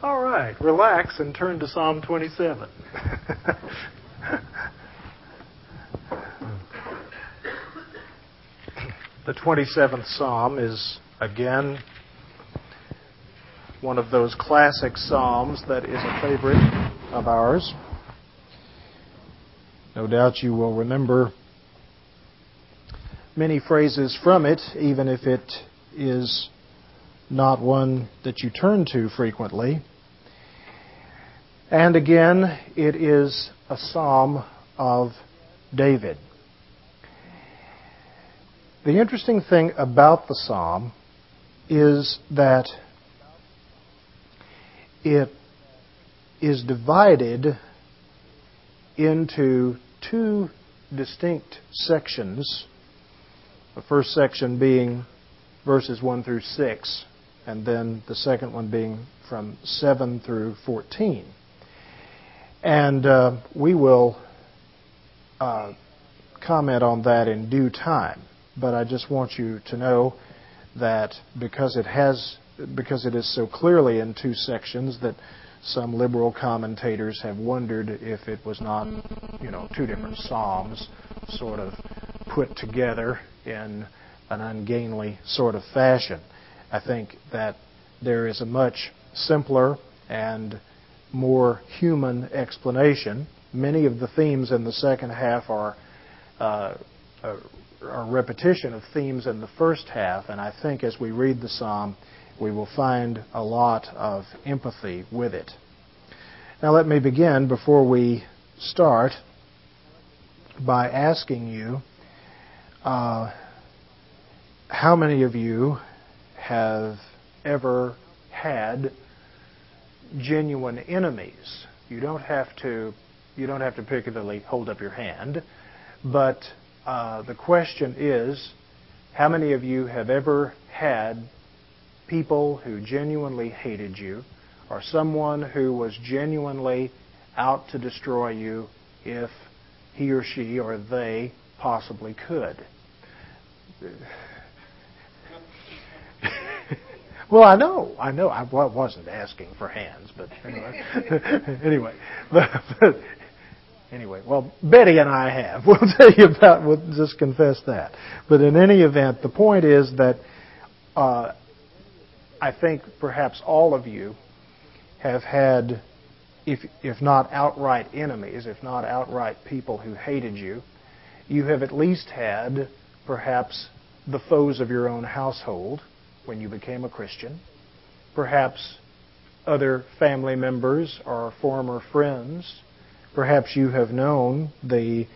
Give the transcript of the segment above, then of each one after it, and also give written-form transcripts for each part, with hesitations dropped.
All right, relax and turn to Psalm 27. The 27th Psalm is, again, one of those classic psalms that is a favorite of ours. No doubt you will remember many phrases from it, even if it is not one that you turn to frequently. And again, it is a psalm of David. The interesting thing about the psalm is that it is divided into two distinct sections. The first section being verses 1 through 6, and then the second one being from 7 through 14. And we will comment on that in due time. But I just want you to know that because it is so clearly in two sections, that some liberal commentators have wondered if it was not, two different psalms sort of put together in an ungainly sort of fashion. I think that there is a much simpler and more human explanation. Many of the themes in the second half are a repetition of themes in the first half, and I think as we read the psalm, we will find a lot of empathy with it. Now let me begin, before we start, by asking you, how many of you have ever had genuine enemies? You don't have to particularly hold up your hand, but the question is, how many of you have ever had people who genuinely hated you, or someone who was genuinely out to destroy you if he or she or they possibly could? Well, I know. I wasn't asking for hands, but anyway. Anyway, well, Betty and I have. We'll tell you about. We'll just confess that. But in any event, the point is that I think perhaps all of you have had, if not outright enemies, if not outright people who hated you, you have at least had perhaps the foes of your own household when you became a Christian, perhaps other family members or former friends. Perhaps you have known the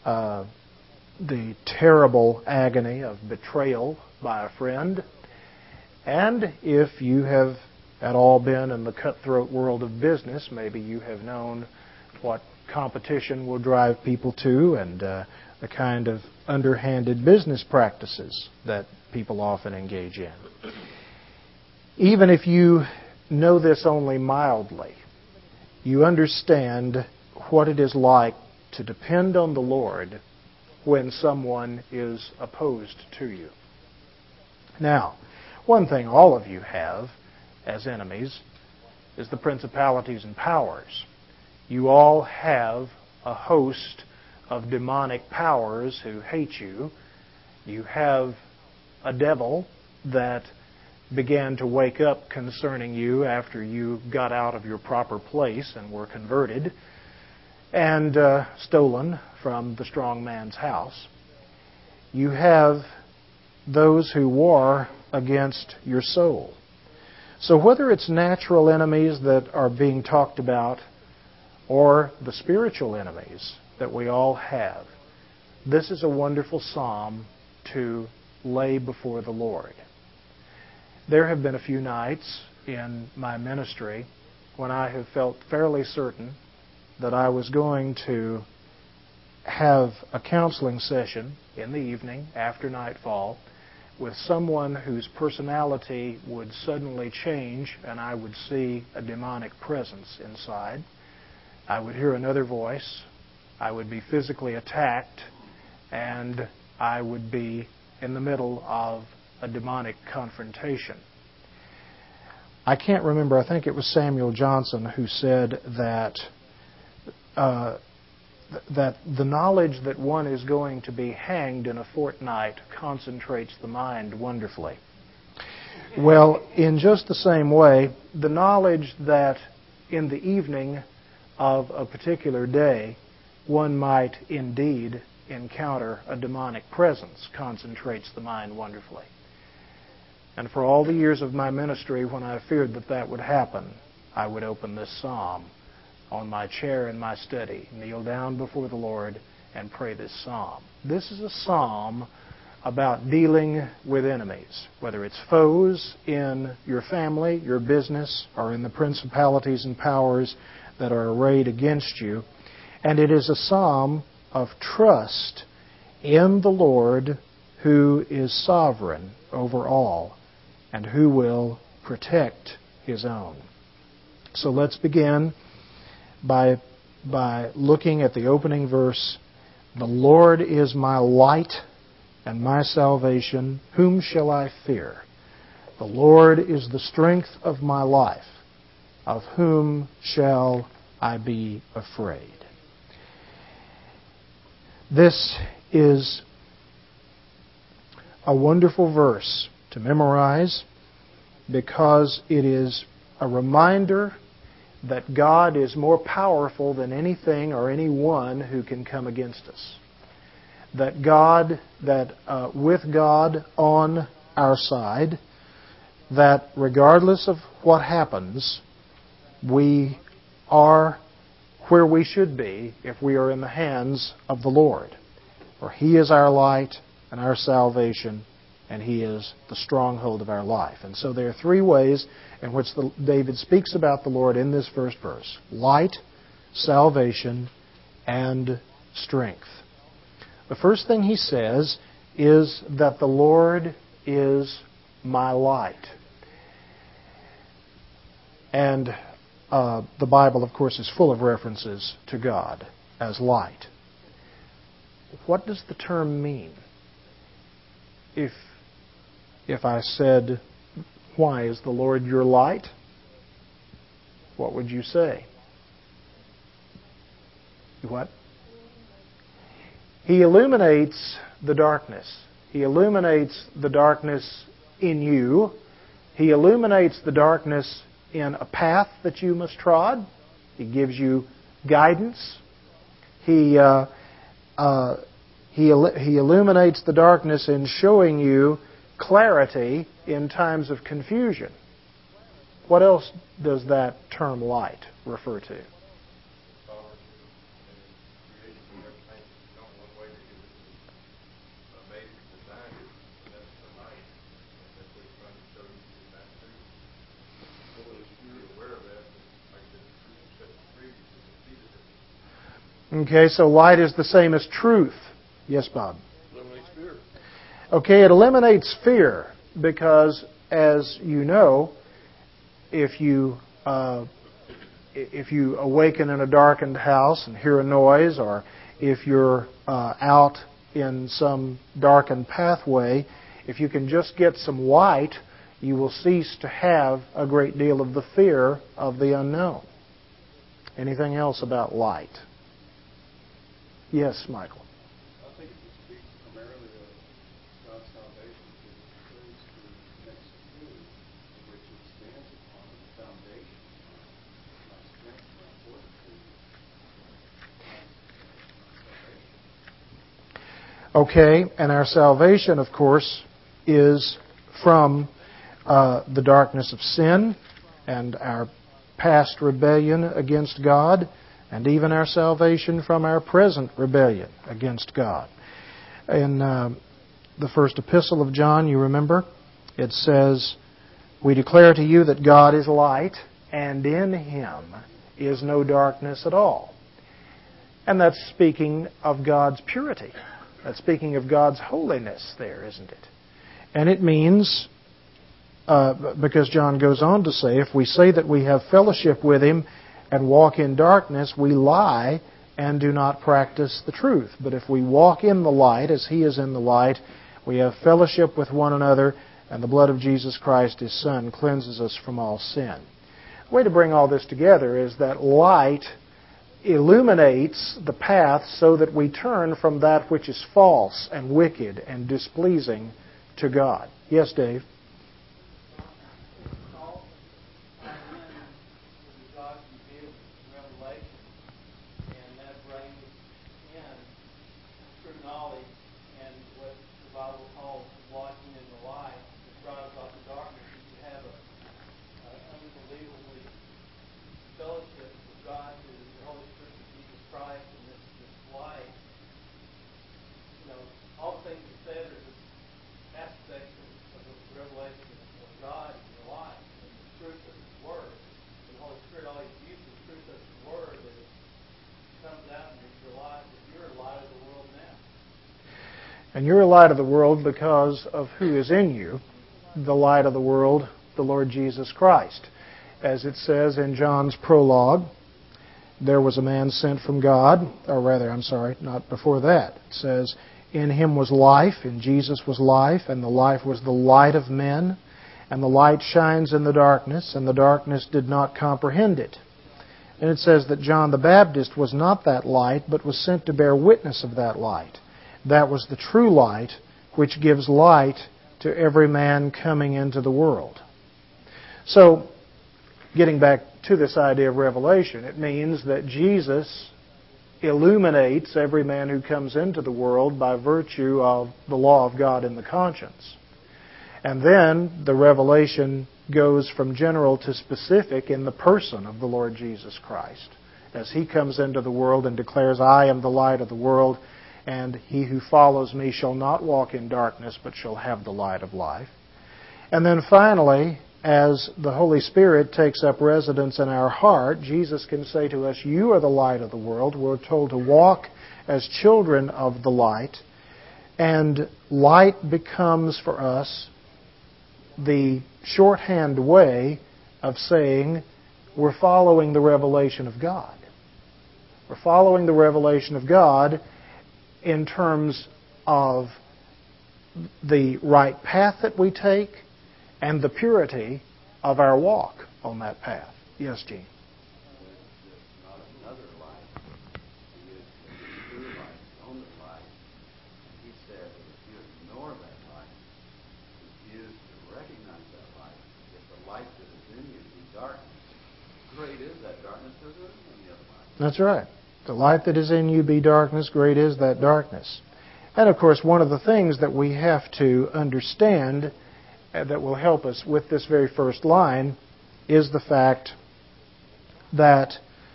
terrible agony of betrayal by a friend. And if you have at all been in the cutthroat world of business, maybe you have known what competition will drive people to, and the kind of underhanded business practices that people often engage in. Even if you know this only mildly, you understand what it is like to depend on the Lord when someone is opposed to you. Now, one thing all of you have as enemies is the principalities and powers. You all have a host of demonic powers who hate you. You have a devil that began to wake up concerning you after you got out of your proper place and were converted and stolen from the strong man's house. You have those who war against your soul. So whether it's natural enemies that are being talked about or the spiritual enemies that we all have, this is a wonderful psalm to lay before the Lord. There have been a few nights in my ministry when I have felt fairly certain that I was going to have a counseling session in the evening after nightfall with someone whose personality would suddenly change, and I would see a demonic presence inside. I would hear another voice. I would be physically attacked, and I would be in the middle of a demonic confrontation. I can't remember, I think it was Samuel Johnson who said that that the knowledge that one is going to be hanged in a fortnight concentrates the mind wonderfully. Well, in just the same way, the knowledge that in the evening of a particular day one might indeed encounter a demonic presence concentrates the mind wonderfully. And for all the years of my ministry, when I feared that that would happen, I would open this psalm on my chair in my study, kneel down before the Lord, and pray this psalm. This is a psalm about dealing with enemies, whether it's foes in your family, your business, or in the principalities and powers that are arrayed against you. And it is a psalm of trust in the Lord, who is sovereign over all and who will protect His own. So let's begin by looking at the opening verse. The Lord is my light and my salvation. Whom shall I fear? The Lord is the strength of my life. Of whom shall I be afraid? This is a wonderful verse to memorize because it is a reminder that God is more powerful than anything or anyone who can come against us. That with God on our side, that regardless of what happens, we are where we should be if we are in the hands of the Lord. For He is our light and our salvation, and He is the stronghold of our life. And so there are three ways in which David speaks about the Lord in this first verse: light, salvation, and strength. The first thing he says is that the Lord is my light. And the Bible, of course, is full of references to God as light. What does the term mean? If I said, "Why is the Lord your light?" what would you say? What? He illuminates the darkness. He illuminates the darkness in you. He illuminates the darkness in a path that you must trod. He gives you guidance. He illuminates the darkness in showing you clarity in times of confusion. What else does that term light refer to? Okay, so light is the same as truth. Yes, Bob? Eliminates fear. Okay, it eliminates fear because, as you know, if you awaken in a darkened house and hear a noise, or if you're out in some darkened pathway, if you can just get some light, you will cease to have a great deal of the fear of the unknown. Anything else about light? Yes, Michael. I think it speaks primarily of God's salvation to the next two, which it stands upon the foundation, my strength, my fortitude, my salvation. Okay, and our salvation, of course, is from the darkness of sin and our past rebellion against God, and even our salvation from our present rebellion against God. In the first epistle of John, you remember, it says, "We declare to you that God is light, and in Him is no darkness at all." And that's speaking of God's purity. That's speaking of God's holiness there, isn't it? And it means, because John goes on to say, if we say that we have fellowship with Him and walk in darkness, we lie and do not practice the truth. But if we walk in the light, as He is in the light, we have fellowship with one another, and the blood of Jesus Christ, His Son, cleanses us from all sin. The way to bring all this together is that light illuminates the path so that we turn from that which is false and wicked and displeasing to God. Yes, Dave? And you're a light of the world because of who is in you, the light of the world, the Lord Jesus Christ. As it says in John's prologue, there was a man sent from God, or rather, I'm sorry, not before that. It says, in Him was life, in Jesus was life, and the life was the light of men, and the light shines in the darkness, and the darkness did not comprehend it. And it says that John the Baptist was not that light, but was sent to bear witness of that light. That was the true light, which gives light to every man coming into the world. So, getting back to this idea of revelation, it means that Jesus illuminates every man who comes into the world by virtue of the law of God in the conscience. And then the revelation goes from general to specific in the person of the Lord Jesus Christ, as He comes into the world and declares, I am the light of the world, and he who follows me shall not walk in darkness, but shall have the light of life. And then finally, as the Holy Spirit takes up residence in our heart, Jesus can say to us, you are the light of the world. We're told to walk as children of the light. And light becomes for us the shorthand way of saying we're following the revelation of God. We're following the revelation of God in terms of the right path that we take and the purity of our walk on that path. Yes, Gene? There's not another light. He is the true light, the only light. He said that if you ignore that light, refuse to recognize that light, if the light that is in you be darkness, great is that darkness, because there isn't any other light. That's right. The light that is in you be darkness, great is that darkness. And of course, one of the things that we have to understand that will help us with this very first line is the fact that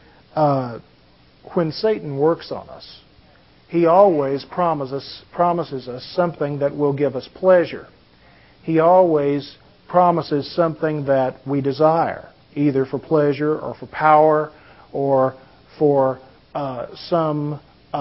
when Satan works on us, he always promises us something that will give us pleasure. He always promises something that we desire, either for pleasure or for power or for some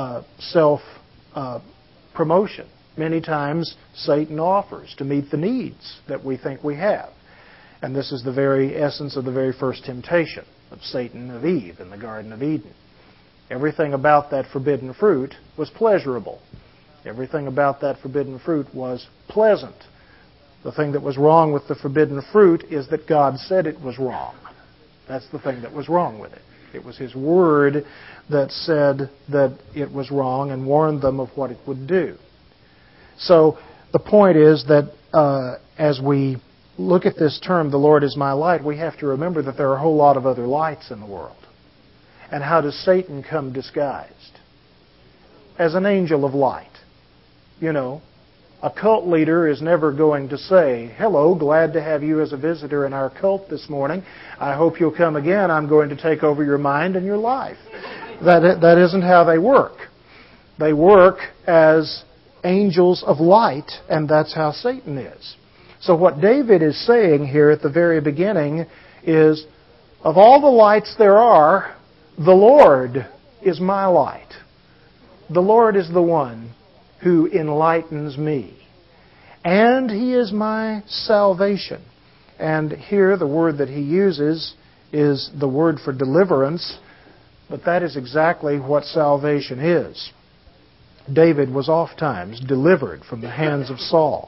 self-promotion. Many times Satan offers to meet the needs that we think we have. And this is the very essence of the very first temptation of Satan of Eve in the Garden of Eden. Everything about that forbidden fruit was pleasurable. Everything about that forbidden fruit was pleasant. The thing that was wrong with the forbidden fruit is that God said it was wrong. That's the thing that was wrong with it. It was His Word that said that it was wrong and warned them of what it would do. So the point is that as we look at this term, the Lord is my light, we have to remember that there are a whole lot of other lights in the world. And how does Satan come disguised? As an angel of light. You know, a cult leader is never going to say, hello, glad to have you as a visitor in our cult this morning. I hope you'll come again. I'm going to take over your mind and your life. That isn't how they work. They work as angels of light, and that's how Satan is. So what David is saying here at the very beginning is, of all the lights there are, the Lord is my light. The Lord is the one who enlightens me. And He is my salvation. And here the word that he uses is the word for deliverance, but that is exactly what salvation is. David was oftentimes delivered from the hands of Saul.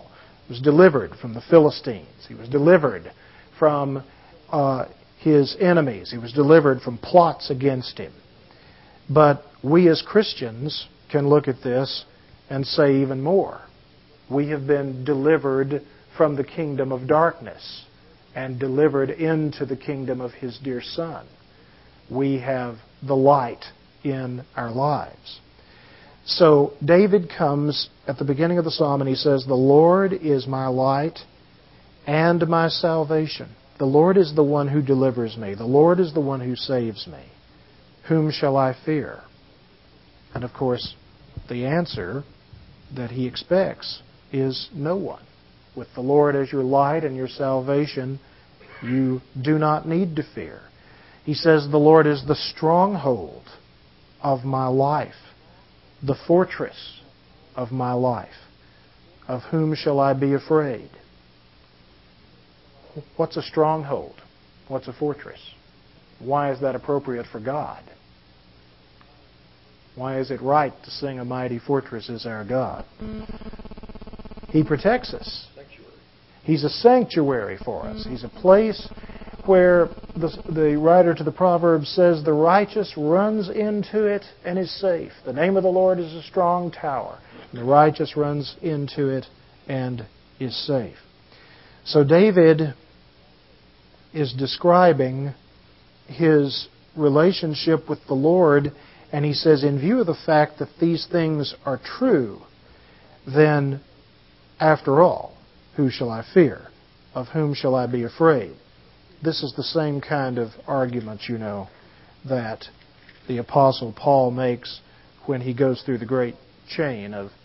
He was delivered from the Philistines. He was delivered from his enemies. He was delivered from plots against him. But we as Christians can look at this and say even more. We have been delivered from the kingdom of darkness and delivered into the kingdom of His dear Son. We have the light in our lives. So David comes at the beginning of the psalm and he says, "The Lord is my light and my salvation." The Lord is the one who delivers me. The Lord is the one who saves me. Whom shall I fear? And of course, the answer that he expects is no one. With the Lord as your light and your salvation, you do not need to fear. He says, "The Lord is the stronghold of my life, the fortress of my life. Of whom shall I be afraid?" What's a stronghold? What's a fortress? Why is that appropriate for God? Why is it right to sing "A Mighty Fortress is Our God"? He protects us. He's a sanctuary for us. He's a place where the writer to the Proverbs says, "The righteous runs into it and is safe. The name of the Lord is a strong tower. And the righteous runs into it and is safe." So David is describing his relationship with the Lord, and he says, in view of the fact that these things are true, then, after all, who shall I fear? Of whom shall I be afraid? This is the same kind of argument, you know, that the Apostle Paul makes when he goes through the great chain of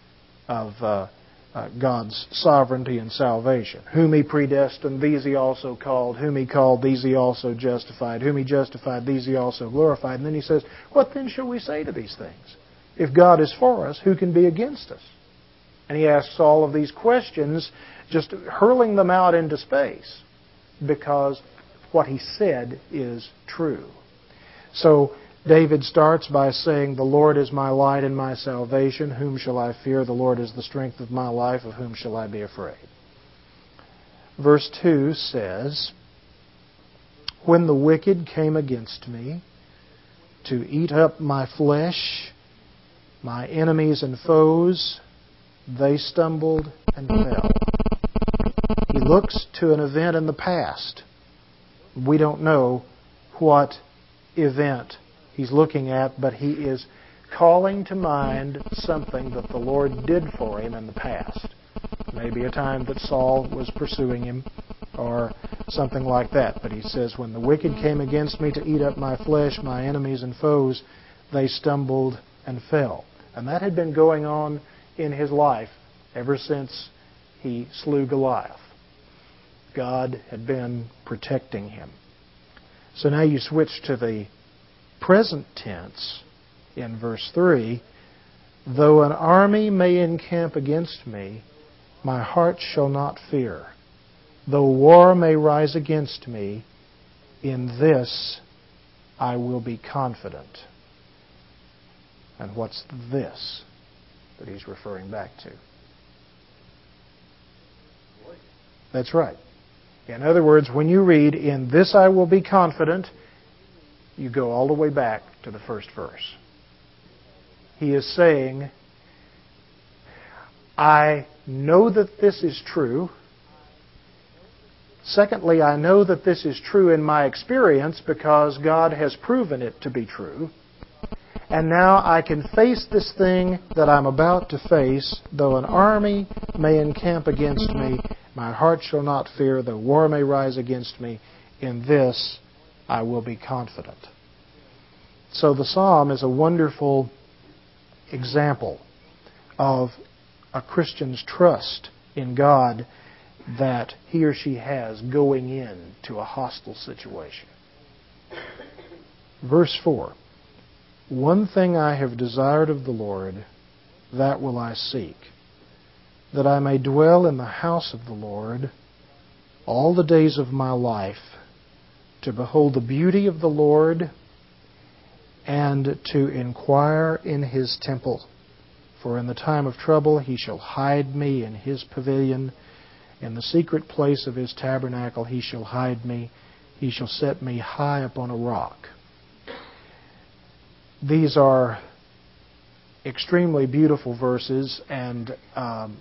God's sovereignty and salvation. Whom He predestined, these He also called. Whom He called, these He also justified. Whom He justified, these He also glorified. And then he says, what then shall we say to these things? If God is for us, who can be against us? And he asks all of these questions, just hurling them out into space, because what he said is true. So David starts by saying, "The Lord is my light and my salvation. Whom shall I fear? The Lord is the strength of my life. Of whom shall I be afraid?" Verse 2 says, "When the wicked came against me to eat up my flesh, my enemies and foes, they stumbled and fell." He looks to an event in the past. We don't know what event he's looking at, but he is calling to mind something that the Lord did for him in the past. Maybe a time that Saul was pursuing him or something like that. But he says, "When the wicked came against me to eat up my flesh, my enemies and foes, they stumbled and fell." And that had been going on in his life ever since he slew Goliath. God had been protecting him. So now you switch to the present tense in verse 3. "Though an army may encamp against me, my heart shall not fear. Though war may rise against me, in this I will be confident." And what's this that he's referring back to? That's right. In other words, when you read, "In this I will be confident," you go all the way back to the first verse. He is saying, I know that this is true. Secondly, I know that this is true in my experience because God has proven it to be true. And now I can face this thing that I'm about to face. Though an army may encamp against me, my heart shall not fear. Though war may rise against me, in this I will be confident. So the psalm is a wonderful example of a Christian's trust in God that he or she has going into a hostile situation. Verse 4. "One thing I have desired of the Lord, that will I seek, that I may dwell in the house of the Lord all the days of my life, to behold the beauty of the Lord and to inquire in His temple. For in the time of trouble He shall hide me in His pavilion. In the secret place of His tabernacle He shall hide me. He shall set me high upon a rock. These are extremely beautiful verses, and I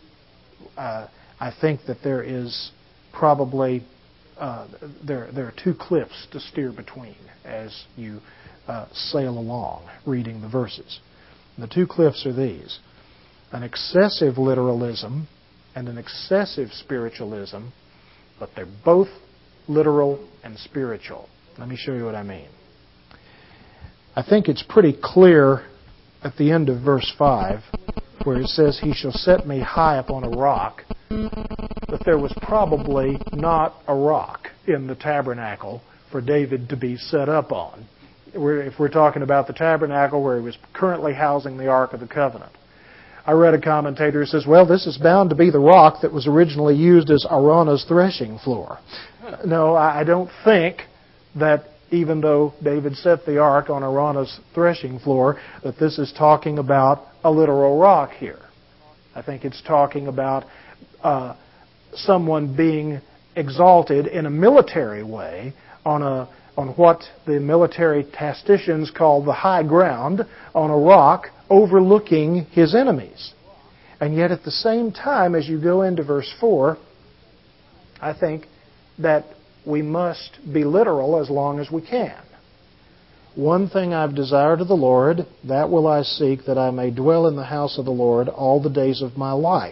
think that there is probably there are two cliffs to steer between as you sail along reading the verses. And the two cliffs are these: an excessive literalism and an excessive spiritualism, but they're both literal and spiritual. Let me show you what I mean. I think it's pretty clear at the end of verse 5, where it says, He shall set me high upon a rock, that there was probably not a rock in the tabernacle for David to be set up on. If we're talking about the tabernacle where he was currently housing the Ark of the Covenant. I read a commentator who says, well, this is bound to be the rock that was originally used as Araunah's threshing floor. No, I don't think that even though David set the ark on Araunah's threshing floor, that this is talking about a literal rock here. I think it's talking about someone being exalted in a military way on what the military tacticians call the high ground, on a rock overlooking his enemies. And yet at the same time, as you go into verse 4, I think that we must be literal as long as we can. One thing I've desired of the Lord, that will I seek, that I may dwell in the house of the Lord all the days of my life.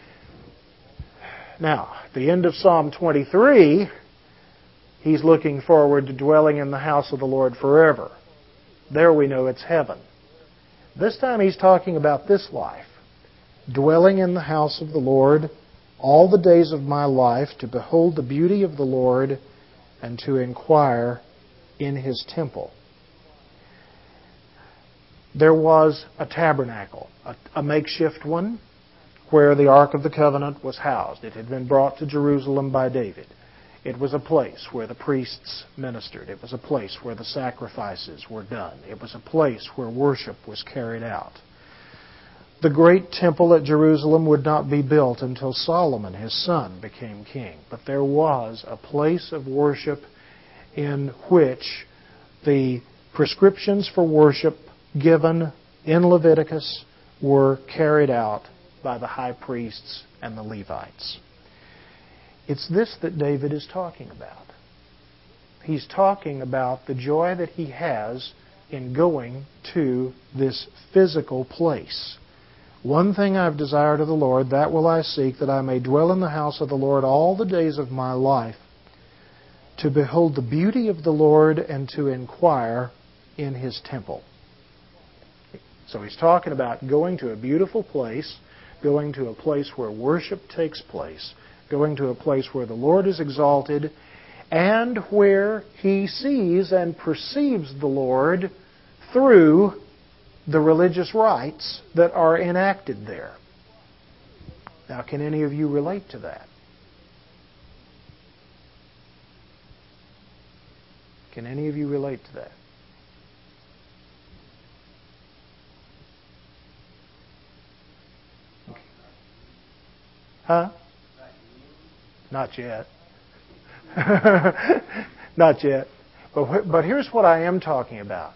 Now, at the end of Psalm 23, he's looking forward to dwelling in the house of the Lord forever. There we know it's heaven. This time he's talking about this life. Dwelling in the house of the Lord all the days of my life, to behold the beauty of the Lord and to inquire in His temple. There was a tabernacle, a makeshift one, where the Ark of the Covenant was housed. It had been brought to Jerusalem by David. It was a place where the priests ministered. It was a place where the sacrifices were done. It was a place where worship was carried out. The great temple at Jerusalem would not be built until Solomon, his son, became king. But there was a place of worship in which the prescriptions for worship given in Leviticus were carried out by the high priests and the Levites. It's this that David is talking about. He's talking about the joy that he has in going to this physical place. One thing I've desired of the Lord, that will I seek, that I may dwell in the house of the Lord all the days of my life, to behold the beauty of the Lord and to inquire in His temple. So he's talking about going to a beautiful place, going to a place where worship takes place, going to a place where the Lord is exalted, and where he sees and perceives the Lord through the religious rites that are enacted there. Now, can any of you relate to that? Can any of you relate to that? Huh? Not yet. Not yet. But here's what I am talking about.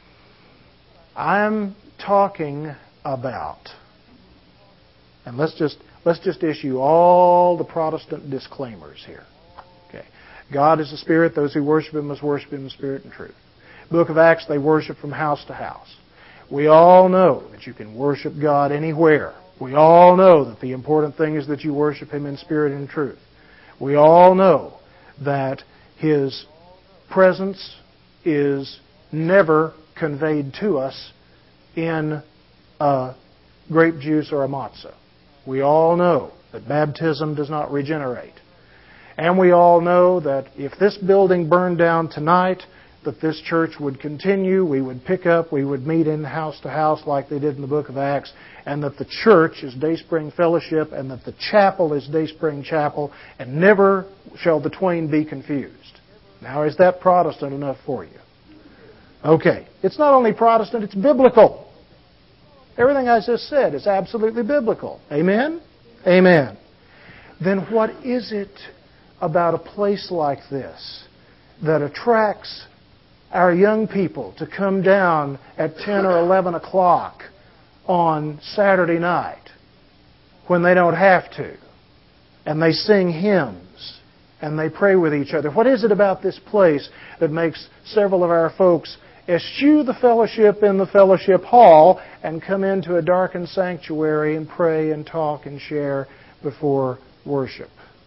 I'm talking about, and let's just issue all the Protestant disclaimers here. Okay. God is a spirit. Those who worship Him must worship Him in spirit and truth. Book of Acts, they worship from house to house. We all know that you can worship God anywhere. We all know that the important thing is that you worship Him in spirit and truth. We all know that His presence is never conveyed to us in a grape juice or a matzah. We all know that baptism does not regenerate. And we all know that if this building burned down tonight, that this church would continue, we would pick up, we would meet in house to house like they did in the book of Acts, and that the church is Dayspring Fellowship, and that the chapel is Dayspring Chapel, and never shall the twain be confused. Now, is that Protestant enough for you? Okay. It's not only Protestant, it's biblical. Everything I just said is absolutely biblical. Amen? Amen. then what is it about a place like this that attracts our young people to come down at 10 or 11 o'clock on Saturday night when they don't have to, and they sing hymns and they pray with each other? What is it about this place that makes several of our folks eschew the fellowship in the fellowship hall and come into a darkened sanctuary and pray and talk and share before worship?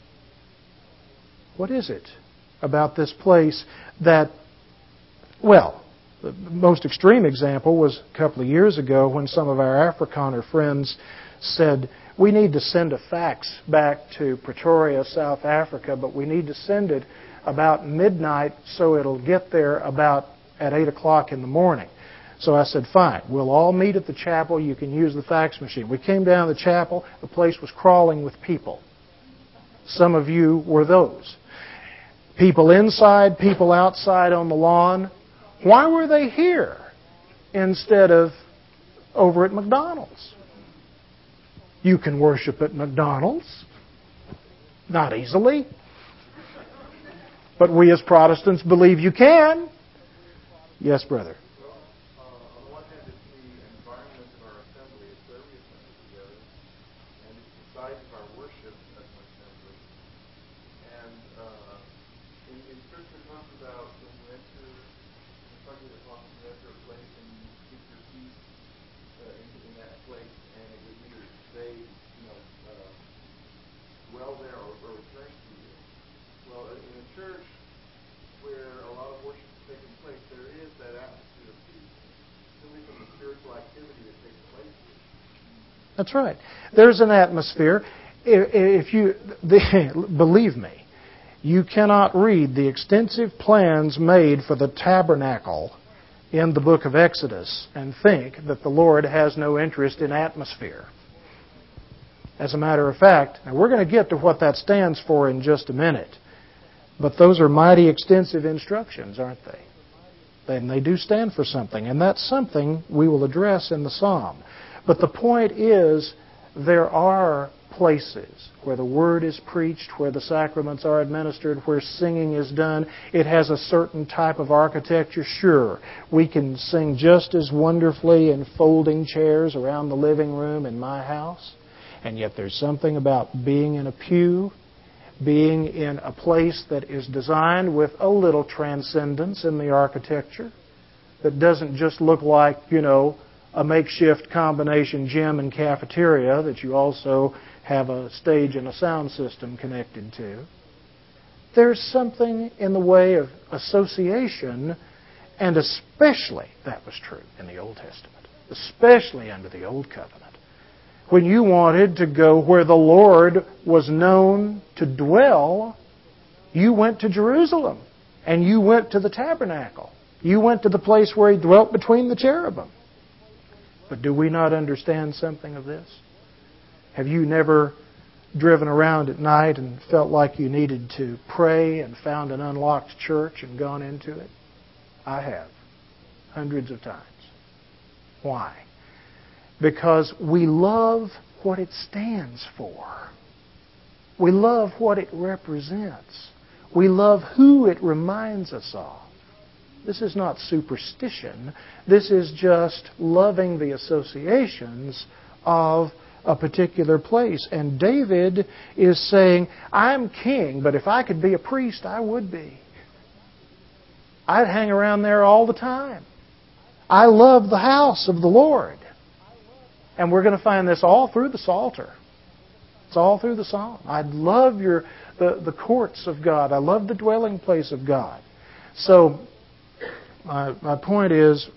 What is it about this place that, well, the most extreme example was a couple of years ago when some of our Afrikaner friends said, we need to send a fax back to Pretoria, South Africa, but we need to send it about midnight so it'll get there about at 8 o'clock in the morning. So I said, fine, we'll all meet at the chapel. You can use the fax machine. We came down to the chapel. The place was crawling with people. Some of you were those. People inside, people outside on the lawn. Why were they here instead of over at McDonald's? You can worship at McDonald's. Not easily. But we as Protestants believe you can. Yes, brother. Well, on the one hand, it's the environment of our assembly. It's where we assemble together. And it's the size of our worship as an assembly. And in Scripture it talks about when you enter, talking about when you enter a place and you keep your feet in that place, and it would either stay, dwell there or return to you. Well, in a church where a lot of worship is taking place, there is that atmosphere of peace, simply from the spiritual activity that takes place here. That's right. There's an atmosphere. If you believe me, you cannot read the extensive plans made for the tabernacle in the book of Exodus and think that the Lord has no interest in atmosphere. As a matter of fact, and we're going to get to what that stands for in just a minute, but those are mighty extensive instructions, aren't they? And they do stand for something, and that's something we will address in the psalm. But the point is, there are places where the Word is preached, where the sacraments are administered, where singing is done. It has a certain type of architecture. Sure, we can sing just as wonderfully in folding chairs around the living room in my house. And yet there's something about being in a pew, being in a place that is designed with a little transcendence in the architecture, that doesn't just look like, a makeshift combination gym and cafeteria that you also have a stage and a sound system connected to. There's something in the way of association, and especially that was true in the Old Testament, especially under the Old Covenant. When you wanted to go where the Lord was known to dwell, you went to Jerusalem, and you went to the tabernacle. You went to the place where He dwelt between the cherubim. But do we not understand something of this? Have you never driven around at night and felt like you needed to pray and found an unlocked church and gone into it? I have. Hundreds of times. Why? Because we love what it stands for. We love what it represents. We love who it reminds us of. This is not superstition. This is just loving the associations of a particular place. And David is saying, I'm king, but if I could be a priest, I would be. I'd hang around there all the time. I love the house of the Lord. And we're going to find this all through the Psalter. It's all through the Psalm. I love the courts of God. I love the dwelling place of God. So, my point is,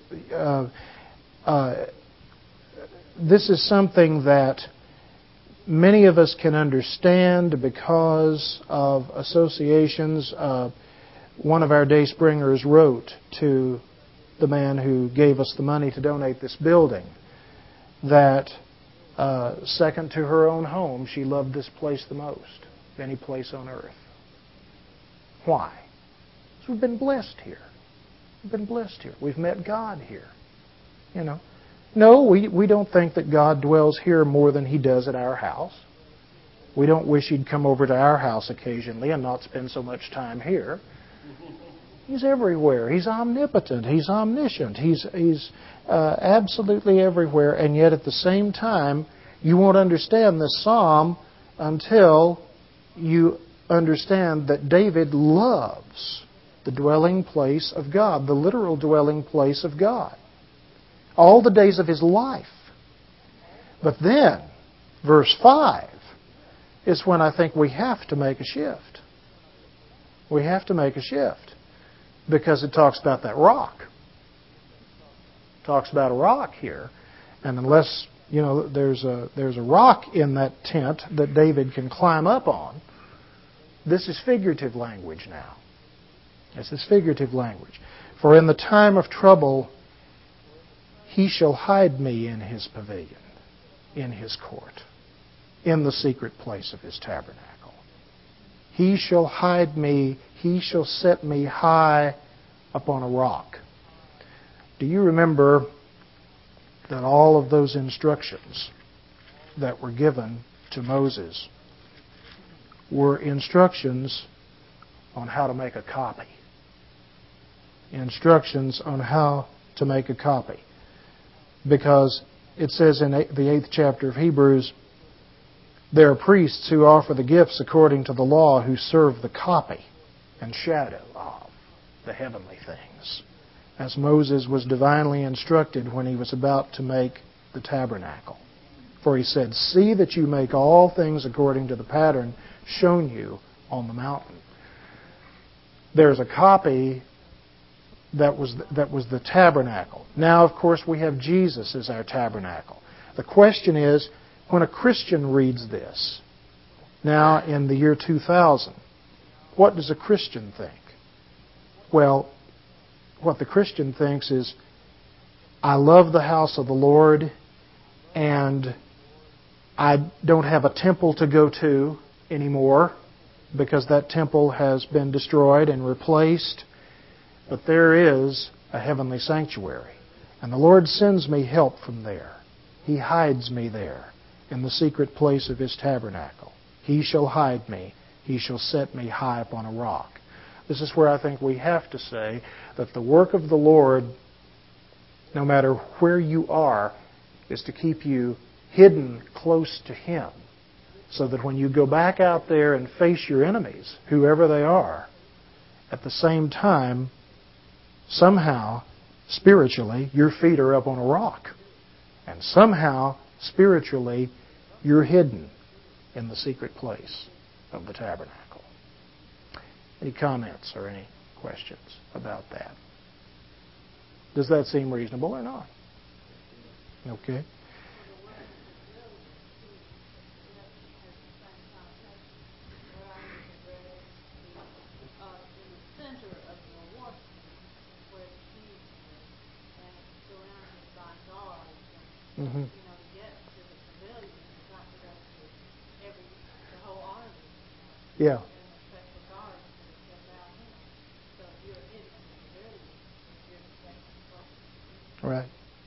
this is something that many of us can understand because of associations. One of our day springers wrote to the man who gave us the money to donate this building that second to her own home, she loved this place the most of any place on earth. Why? Because we've been blessed here. We've been blessed here. We've met God here. No, we don't think that God dwells here more than He does at our house. We don't wish He'd come over to our house occasionally and not spend so much time here. He's everywhere. He's omnipotent. He's omniscient. He's absolutely everywhere. And yet at the same time, you won't understand this psalm until you understand that David loves the dwelling place of God, the literal dwelling place of God, all the days of his life. But then, verse 5 is when I think we have to make a shift. We have to make a shift because it talks about that rock. It talks about a rock here. And unless, there's a rock in that tent that David can climb up on, this is figurative language now. This is figurative language. For in the time of trouble, He shall hide me in His pavilion, in His court, in the secret place of His tabernacle. He shall hide me, He shall set me high upon a rock. Do you remember that all of those instructions that were given to Moses were instructions on how to make a copy? Instructions on how to make a copy. Because it says in the 8th chapter of Hebrews, there are priests who offer the gifts according to the law, who serve the copy and shadow of the heavenly things, as Moses was divinely instructed when he was about to make the tabernacle. For he said, "See that you make all things according to the pattern shown you on the mountain." There's a copy that was the tabernacle. Now, of course, we have Jesus as our tabernacle. The question is, when a Christian reads this, now in the year 2000, what does a Christian think? Well, what the Christian thinks is, I love the house of the Lord, and I don't have a temple to go to anymore because that temple has been destroyed and replaced. But there is a heavenly sanctuary, and the Lord sends me help from there. He hides me there in the secret place of His tabernacle. He shall hide me. He shall set me high upon a rock. This is where I think we have to say that the work of the Lord, no matter where you are, is to keep you hidden close to Him, so that when you go back out there and face your enemies, whoever they are, at the same time, somehow, spiritually, your feet are up on a rock. And somehow, spiritually, you're hidden in the secret place of the tabernacle. Any comments or any questions about that? Does that seem reasonable or not? Okay. Mm-hmm. Yeah. Right.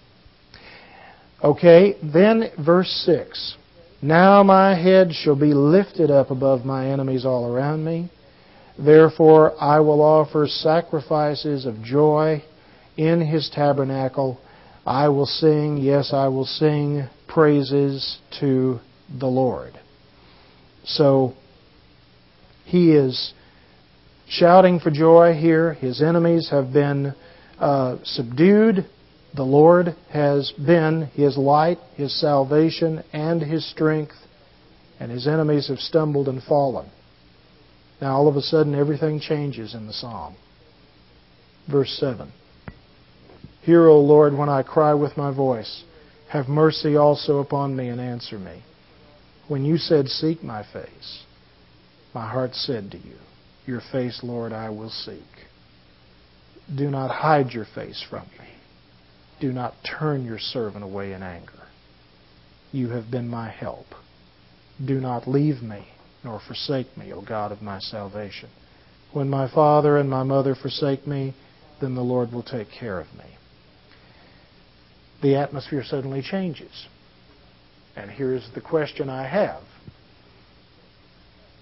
Okay, then verse 6. Now my head shall be lifted up above my enemies all around me. Therefore I will offer sacrifices of joy in His tabernacle. I will sing, yes, I will sing praises to the Lord. So he is shouting for joy here. His enemies have been subdued. The Lord has been His light, His salvation, and His strength, and His enemies have stumbled and fallen. Now all of a sudden everything changes in the psalm. Verse 7. Hear, O Lord, when I cry with my voice. Have mercy also upon me and answer me. When you said, seek my face, my heart said to you, your face, Lord, I will seek. Do not hide your face from me. Do not turn your servant away in anger. You have been my help. Do not leave me, nor forsake me, O God of my salvation. When my father and my mother forsake me, then the Lord will take care of me. The atmosphere suddenly changes. And here's the question I have.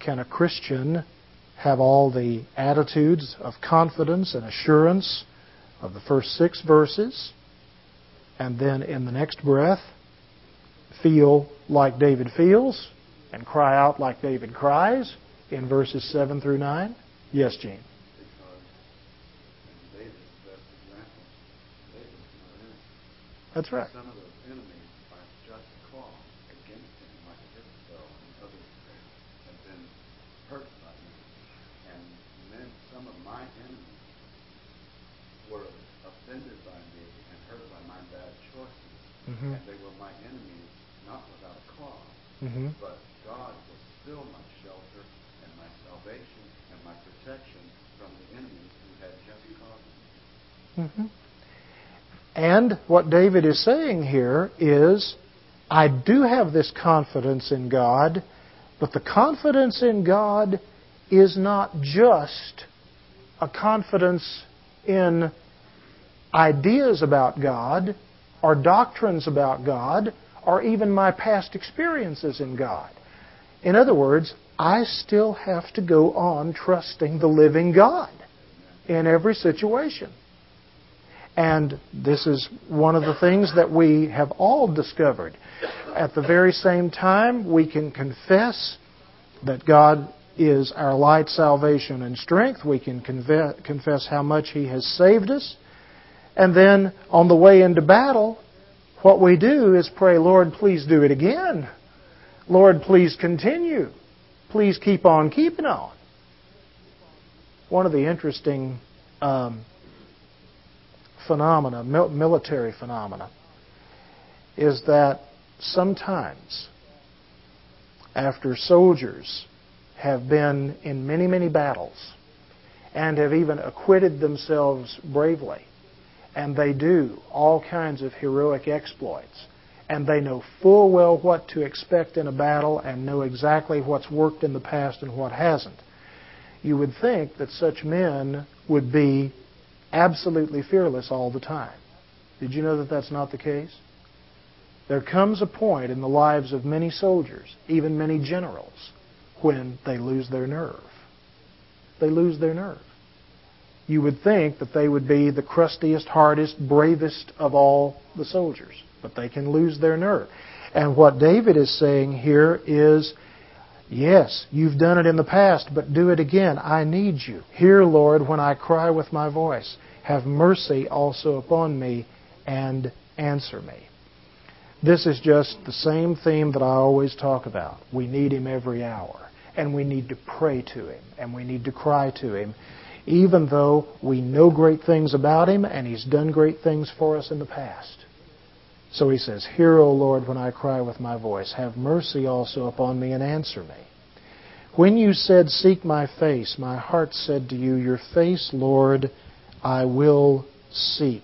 can a Christian have all the attitudes of confidence and assurance of the first 6 verses, and then in the next breath feel like David feels and cry out like David cries in verses 7 through 9? Yes, Gene. Because in David's best example, David was not in it. That's right. Some of those enemies are just claw against him, like Ahithophel and others have been hurt by him. And then some of my enemies were offended by me and hurt by my bad choices. Mm-hmm. And they were my enemies, not without a cause. Mm-hmm. But God was still my shelter and my salvation and my protection from the enemies who had just caused me. Mm-hmm. And what David is saying here is, I do have this confidence in God, but the confidence in God is not just a confidence in ideas about God or doctrines about God or even my past experiences in God. In other words, I still have to go on trusting the living God in every situation. And this is one of the things that we have all discovered. At the very same time, we can confess that God is our light, salvation, and strength. We can confess how much He has saved us. And then, on the way into battle, what we do is pray, Lord, please do it again. Lord, please continue. Please keep on keeping on. One of the interesting phenomena, military phenomena, is that sometimes after soldiers have been in many, many battles and have even acquitted themselves bravely, and they do all kinds of heroic exploits, and they know full well what to expect in a battle and know exactly what's worked in the past and what hasn't, you would think that such men would be absolutely fearless all the time. Did you know that that's not the case? There comes a point in the lives of many soldiers, even many generals, when they lose their nerve. They lose their nerve. You would think that they would be the crustiest, hardest, bravest of all the soldiers, but they can lose their nerve. And what David is saying here is, yes, you've done it in the past, but do it again. I need you. Hear, Lord, when I cry with my voice. Have mercy also upon me and answer me. This is just the same theme that I always talk about. We need Him every hour, and we need to pray to Him, and we need to cry to Him, even though we know great things about Him and He's done great things for us in the past. So he says, Hear, O Lord, when I cry with my voice. Have mercy also upon me and answer me. When you said, Seek my face, my heart said to you, Your face, Lord, I will seek.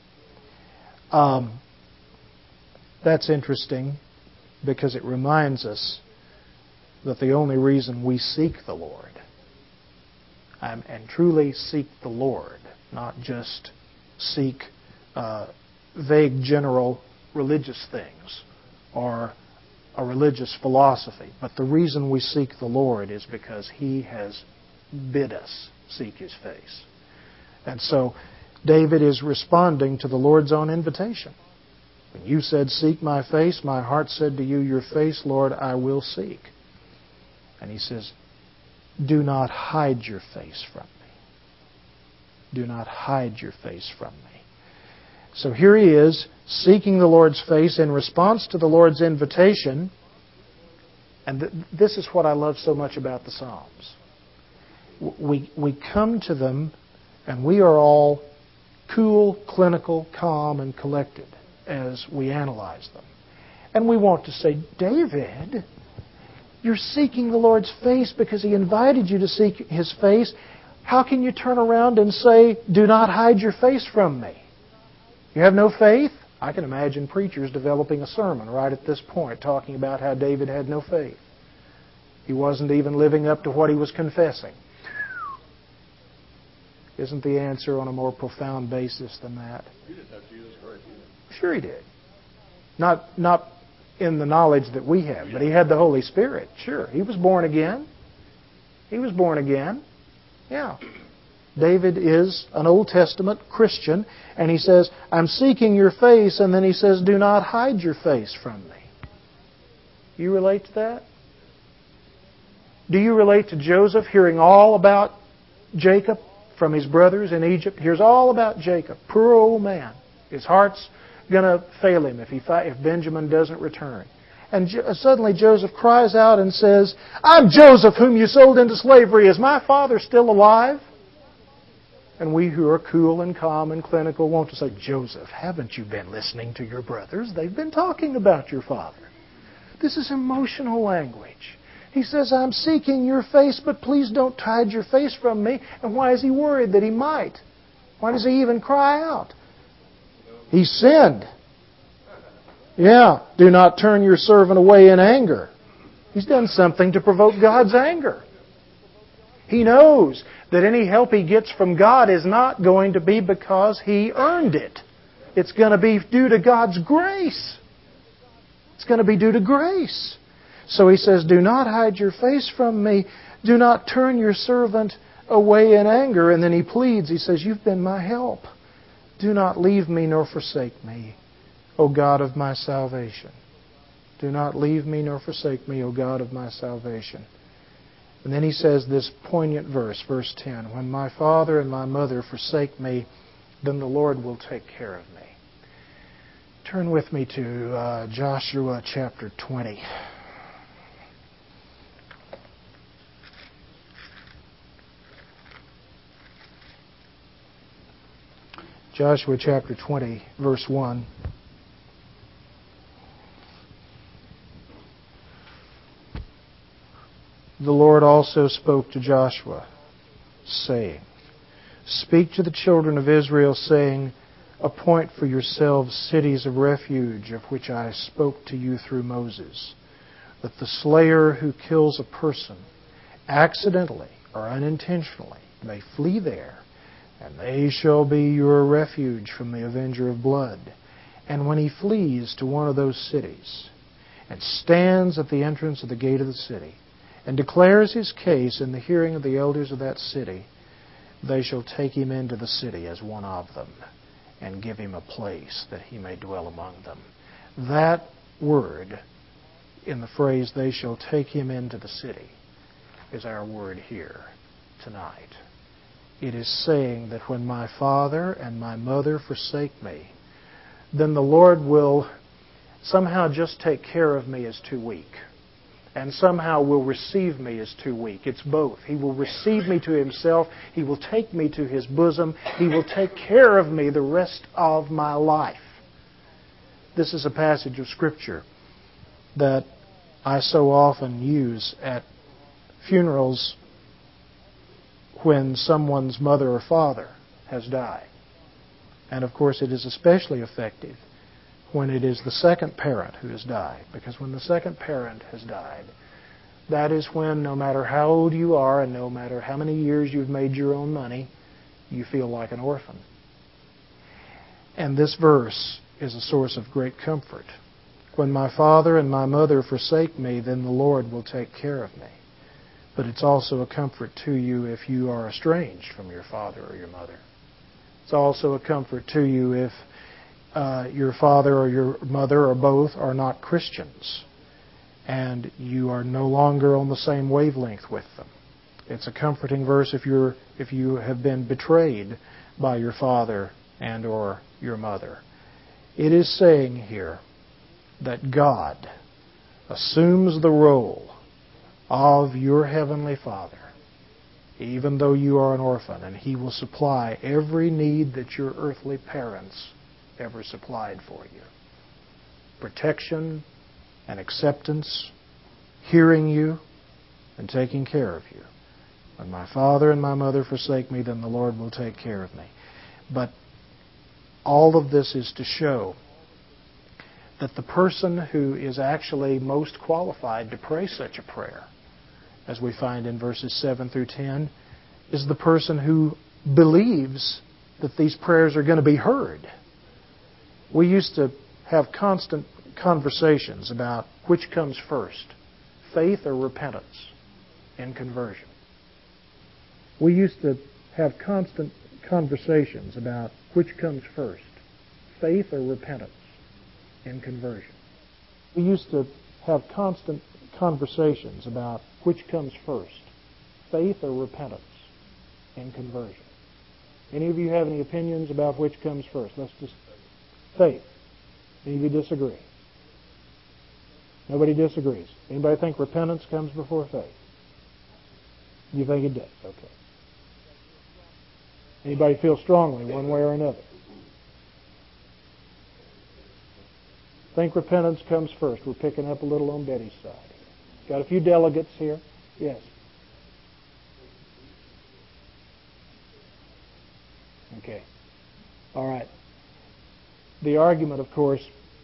That's interesting because it reminds us that the only reason we seek the Lord, and truly seek the Lord, not just seek vague general religious things or a religious philosophy, but the reason we seek the Lord is because He has bid us seek His face. And so David is responding to the Lord's own invitation. When you said, Seek my face, my heart said to you, Your face, Lord, I will seek. And he says, Do not hide your face from me. Do not hide your face from me. So here he is, seeking the Lord's face in response to the Lord's invitation. And this is what I love so much about the Psalms. We come to them and we are all cool, clinical, calm, and collected as we analyze them. And we want to say, David, you're seeking the Lord's face because He invited you to seek His face. How can you turn around and say, do not hide your face from me? You have no faith? I can imagine preachers developing a sermon right at this point talking about how David had no faith. He wasn't even living up to what he was confessing. Isn't the answer on a more profound basis than that? He didn't have Jesus Christ either. Sure he did. Not in the knowledge that we have, but he had the Holy Spirit. Sure, he was born again. He was born again. Yeah. David is an Old Testament Christian, and he says, I'm seeking your face, and then he says, do not hide your face from me. You relate to that? Do you relate to Joseph hearing all about Jacob from his brothers in Egypt? Here's all about Jacob. Poor old man. His heart's going to fail him if Benjamin doesn't return. And suddenly Joseph cries out and says, I'm Joseph whom you sold into slavery. Is my father still alive? And we who are cool and calm and clinical want to say, Joseph, haven't you been listening to your brothers? They've been talking about your father. This is emotional language. He says, I'm seeking your face, but please don't hide your face from me. And why is he worried that he might? Why does he even cry out? He sinned. Yeah, do not turn your servant away in anger. He's done something to provoke God's anger. He knows that any help he gets from God is not going to be because he earned it. It's going to be due to God's grace. It's going to be due to grace. So he says, do not hide your face from me. Do not turn your servant away in anger. And then he pleads. He says, you've been my help. Do not leave me nor forsake me, O God of my salvation. Do not leave me nor forsake me, O God of my salvation. And then he says this poignant verse, verse 10, when my father and my mother forsake me, then the Lord will take care of me. Turn with me to Joshua chapter 20. Joshua chapter 20, verse 1. The Lord also spoke to Joshua, saying, Speak to the children of Israel, saying, Appoint for yourselves cities of refuge, of which I spoke to you through Moses, that the slayer who kills a person accidentally or unintentionally may flee there, and they shall be your refuge from the avenger of blood. And when he flees to one of those cities, and stands at the entrance of the gate of the city, and declares his case in the hearing of the elders of that city, they shall take him into the city as one of them, and give him a place that he may dwell among them. That word in the phrase, they shall take him into the city, is our word here tonight. It is saying that when my father and my mother forsake me, then the Lord will somehow just take care of me as too weak. And somehow will receive me as too weak. It's both. He will receive me to Himself. He will take me to His bosom. He will take care of me the rest of my life. This is a passage of Scripture that I so often use at funerals when someone's mother or father has died. And of course it is especially effective when it is the second parent who has died. Because when the second parent has died, that is when, no matter how old you are and no matter how many years you've made your own money, you feel like an orphan. And this verse is a source of great comfort. When my father and my mother forsake me, then the Lord will take care of me. But it's also a comfort to you if you are estranged from your father or your mother. It's also a comfort to you if your father or your mother or both are not Christians and you are no longer on the same wavelength with them. It's a comforting verse if you have been betrayed by your father and or your mother. It is saying here that God assumes the role of your Heavenly Father, even though you are an orphan, and He will supply every need that your earthly parents ever supplied for you. Protection and acceptance, hearing you and taking care of you. When my father and my mother forsake me, then the Lord will take care of me. But all of this is to show that the person who is actually most qualified to pray such a prayer, as we find in verses 7 through 10, is the person who believes that these prayers are going to be heard. We used to have constant conversations about which comes first, faith or repentance in conversion. We used to have constant conversations about which comes first, faith or repentance in conversion. We used to have constant conversations about which comes first, faith or repentance in conversion. Any of you have any opinions about which comes first? Let's just faith. Any of you disagree? Nobody disagrees. Anybody think repentance comes before faith? You think it does? Okay. Anybody feel strongly one way or another? Think repentance comes first. We're picking up a little on Betty's side. Got a few delegates here. Yes. Okay. All right. The argument, of course,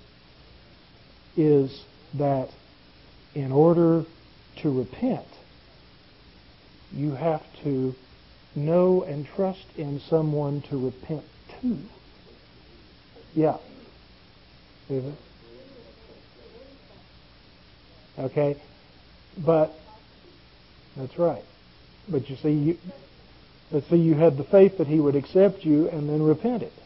is that in order to repent, you have to know and trust in someone to repent to. Yeah. Okay. But that's right. But you see, you had the faith that He would accept you and then repent it.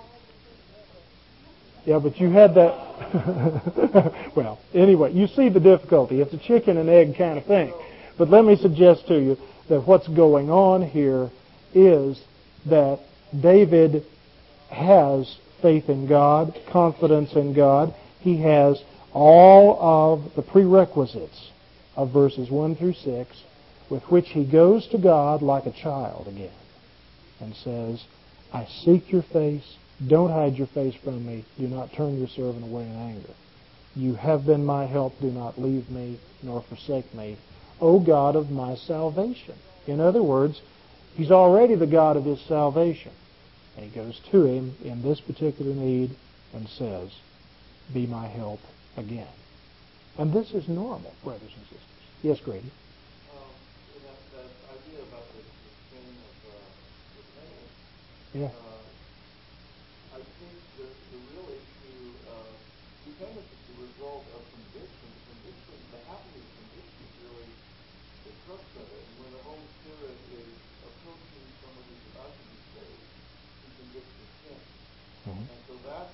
Yeah, but you had that. Well, anyway, you see the difficulty. It's a chicken and egg kind of thing. But let me suggest to you that what's going on here is that David has faith in God, confidence in God. He has all of the prerequisites of verses 1 through 6 with which he goes to God like a child again and says, I seek your face. Don't hide your face from me. Do not turn your servant away in anger. You have been my help. Do not leave me nor forsake me, O God of my salvation. In other words, He's already the God of his salvation. And he goes to Him in this particular need and says, be my help again. And this is normal, brothers and sisters. Yes, Grady? That idea about the sin of repentance, Yeah. I think that the real issue of repentance is the result of conviction. The happening of conviction is really the crux of it. And when the Holy Spirit is approaching someone who's about to be saved, He convicts of sin. Mm-hmm. And so that's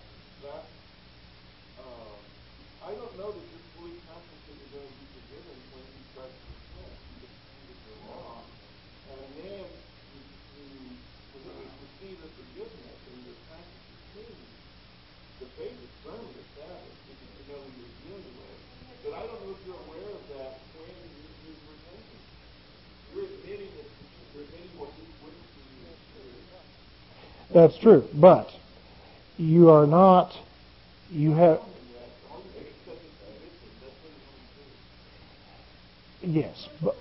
I don't know that you're fully conscious that you're going to be forgiven when you start to repent. You just see that you're wrong. And then when you see the forgiveness and your conscience is clean, the faith is firmly established because you know who you're dealing with. But I don't know if you're aware of that when you're repenting. You're admitting what He wouldn't do in your spirit. That's true. But you are not, you have... Yes, but...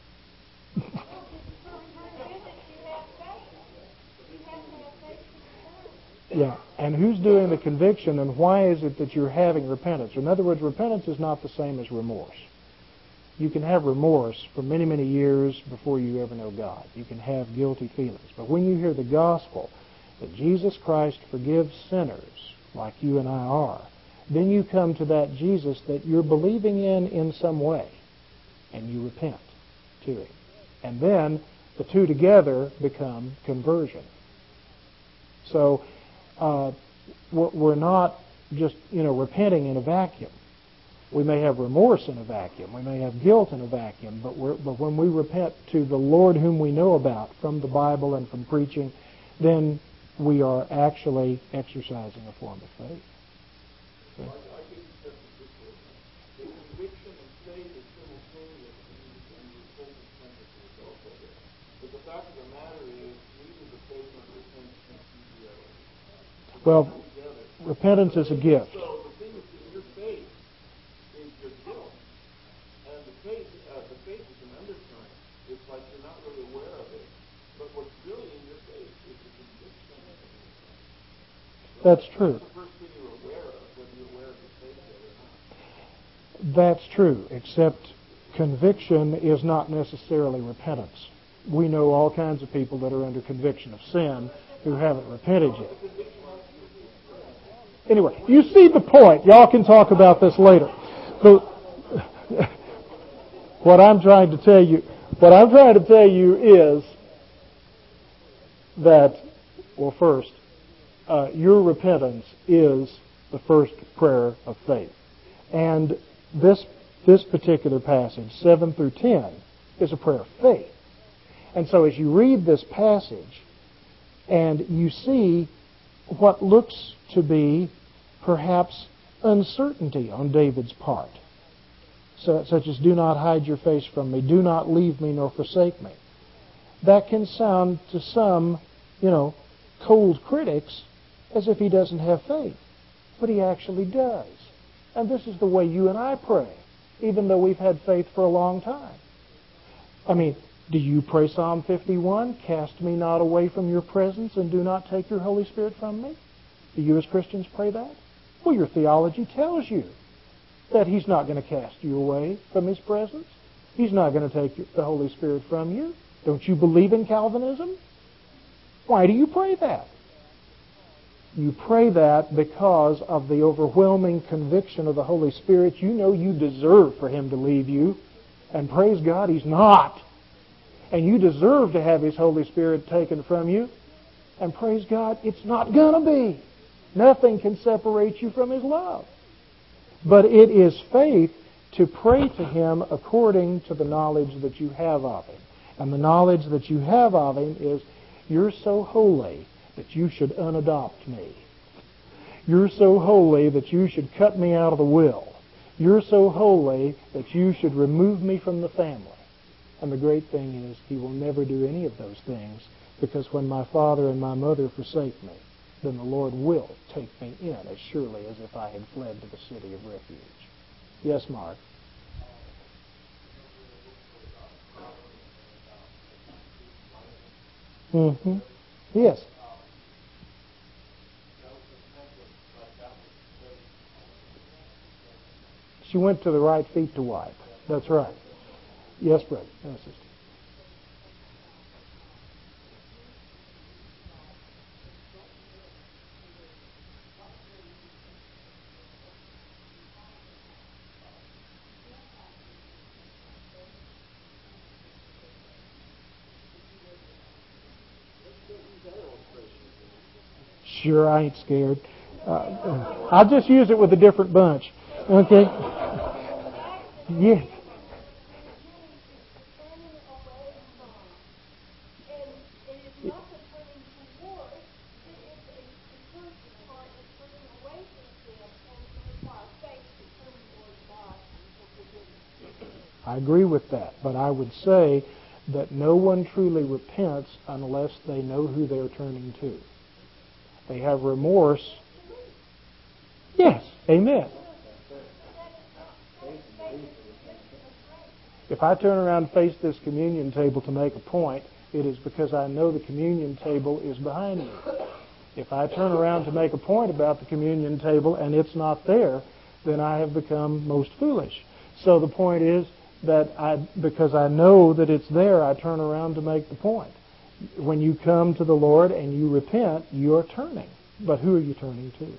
Yeah, and who's doing the conviction, and why is it that you're having repentance? In other words, repentance is not the same as remorse. You can have remorse for many, many years before you ever know God. You can have guilty feelings. But when you hear the gospel that Jesus Christ forgives sinners like you and I are, then you come to that Jesus that you're believing in some way, and you repent to Him. And then the two together become conversion. So we're not just, repenting in a vacuum. We may have remorse in a vacuum. We may have guilt in a vacuum. But when we repent to the Lord whom we know about from the Bible and from preaching, then we are actually exercising a form of faith. I think it's just this way. The conviction and faith is simultaneous and the repentance comes as a result of it. But the fact of the matter is, neither the faith nor the repentance can be together. Well, repentance is a gift. So the thing is, your faith is your guilt, and the faith is an undercurrent. It's like you're not really aware of it, but what's really in your faith is the conviction. That's true. That's the first thing you're aware of, whether you're aware of your faith yet or not. That's true, except conviction is not necessarily repentance. We know all kinds of people that are under conviction of sin who haven't repented yet. Anyway, you see the point. Y'all can talk about this later. But what I'm trying to tell you is that, well, first, your repentance is the first prayer of faith. And this particular passage, 7 through 10, is a prayer of faith. And so as you read this passage and you see what looks to be perhaps uncertainty on David's part, such as, do not hide your face from me, do not leave me nor forsake me. That can sound to some, cold critics as if he doesn't have faith. But he actually does. And this is the way you and I pray, even though we've had faith for a long time. I mean, do you pray Psalm 51, cast me not away from your presence and do not take your Holy Spirit from me? Do you as Christians pray that? Well, your theology tells you that He's not going to cast you away from His presence. He's not going to take the Holy Spirit from you. Don't you believe in Calvinism? Why do you pray that? You pray that because of the overwhelming conviction of the Holy Spirit. You know you deserve for Him to leave you. And praise God, He's not. And you deserve to have His Holy Spirit taken from you. And praise God, it's not going to be. Nothing can separate you from His love. But it is faith to pray to Him according to the knowledge that you have of Him. And the knowledge that you have of Him is, you're so holy that you should unadopt me. You're so holy that you should cut me out of the will. You're so holy that you should remove me from the family. And the great thing is, He will never do any of those things, because when my father and my mother forsake me, then the Lord will take me in as surely as if I had fled to the city of refuge. Yes, Mark? Mm-hmm. Yes. She went to the right feet to wipe. That's right. Yes, brother. Yes, sister. Sure, I ain't scared. I'll just use it with a different bunch. Okay? Yeah. I agree with that, but I would say that no one truly repents unless they know who they're turning to. They have remorse. Yes, amen. If I turn around and face this communion table to make a point, it is because I know the communion table is behind me. If I turn around to make a point about the communion table and it's not there, then I have become most foolish. So the point is that because I know that it's there, I turn around to make the point. When you come to the Lord and you repent, you are turning. But who are you turning to?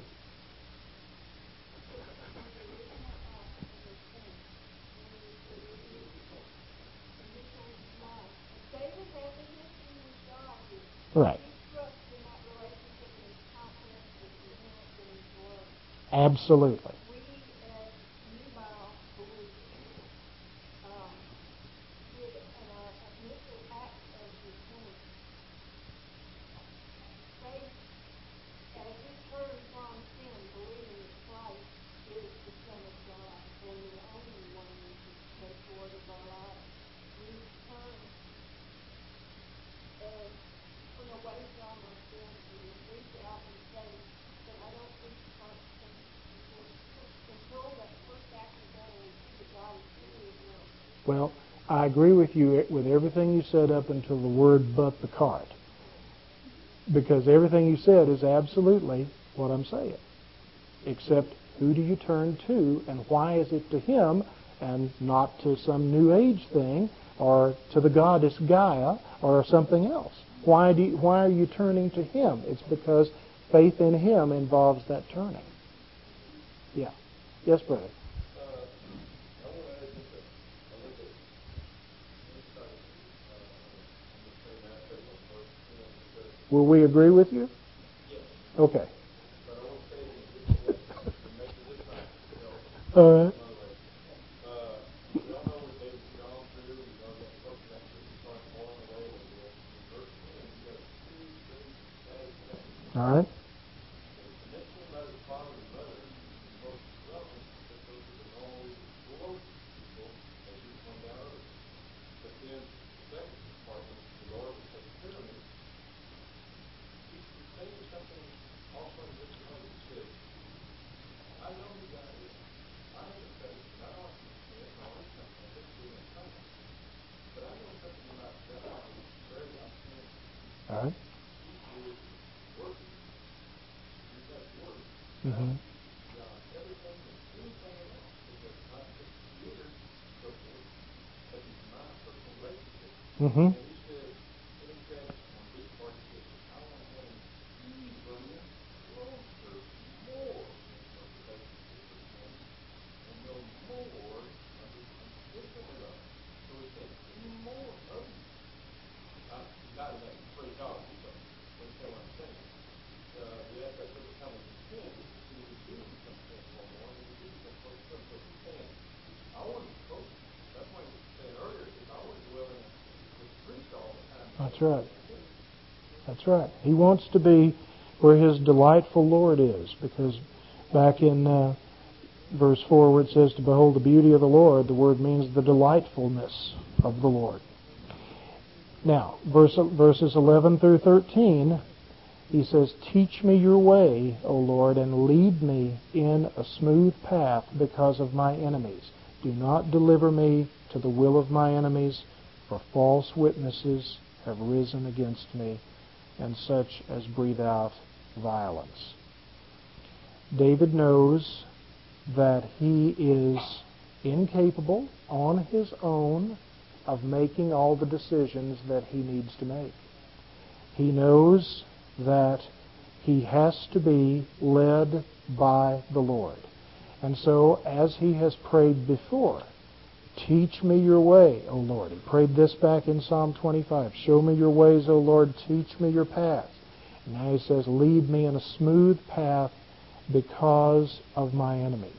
Right. Absolutely. Well, I agree with you with everything you said up until the word "but the cart." Because everything you said is absolutely what I'm saying. Except, who do you turn to, and why is it to Him and not to some New Age thing or to the goddess Gaia or something else? Why are you turning to Him? It's because faith in Him involves that turning. Yeah. Yes, brother. Will we agree with you? Okay. All right. All right. All right. Mm-hmm. Mm-hmm. That's right. That's right. He wants to be where His delightful Lord is, because back in verse 4 where it says to behold the beauty of the Lord, the word means the delightfulness of the Lord. Now, verses 11 through 13, he says, teach me your way, O Lord, and lead me in a smooth path because of my enemies. Do not deliver me to the will of my enemies, for false witnesses have risen against me, and such as breathe out violence. David knows that he is incapable on his own of making all the decisions that he needs to make. He knows that he has to be led by the Lord. And so, as he has prayed before, teach me your way, O Lord. He prayed this back in Psalm 25. Show me your ways, O Lord. Teach me your paths. And now he says, lead me in a smooth path because of my enemies.